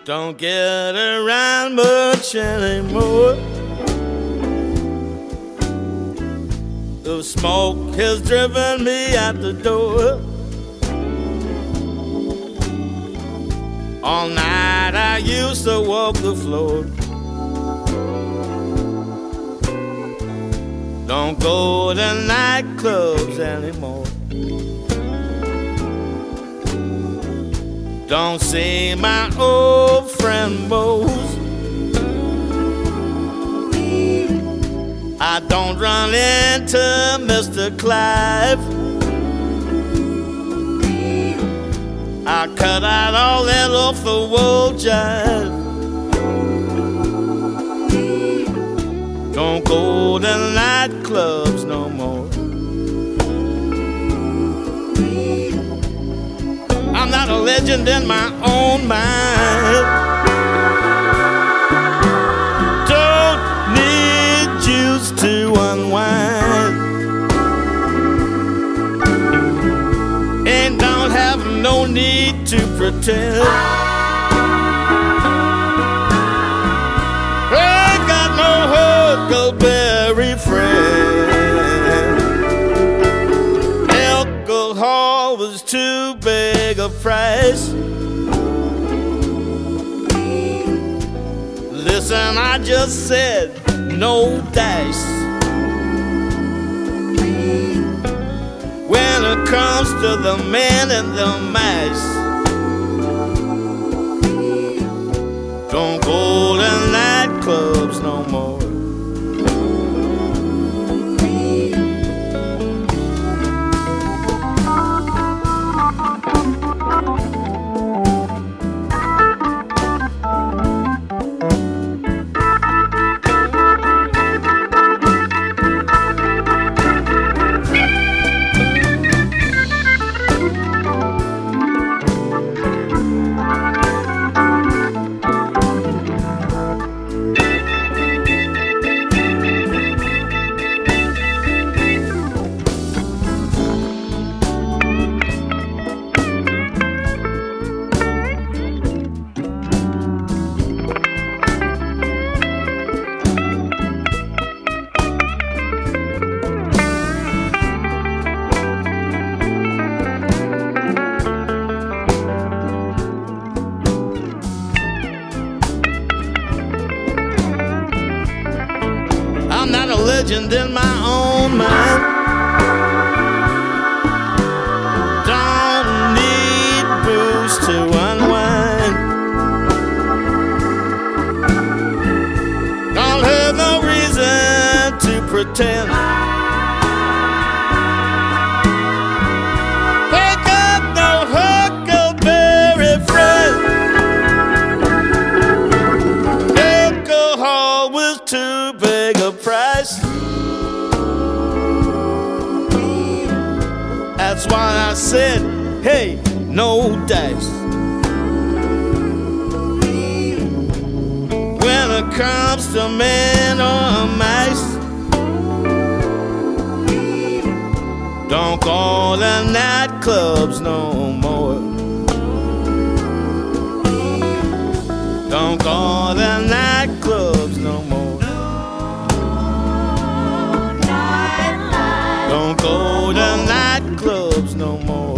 Don't get around much anymore. The smoke has driven me out the door. All night I used to walk the floor. Don't go to nightclubs anymore. Don't see my old friend Mose. I don't run into Mr. Clive. I cut out all that off-the-wall jive. Don't go to nightclubs no more. I'm not a legend in my own mind. Don't need juice to unwind. And don't have no need to pretend. Ain't got no huckleberry friend. Alcohol was too big a price. Listen, I just said no dice. When it comes to the men and the mice, don't go to nightclubs no more. I'm not a legend in my own mind. Don't need booze to unwind. Don't have no reason to pretend. Ain't got no huckleberry friend. Alcohol was too big a price. That's why I said, hey, no dice. When it comes to men or mice, don't go to nightclubs no more. Don't go to nightclubs no more. Don't go to nightclubs no more.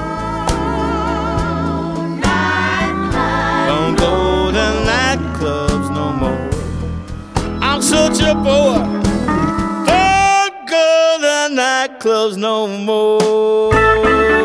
Don't go to nightclubs no more. I'm such a boy. Don't go to nightclubs no more.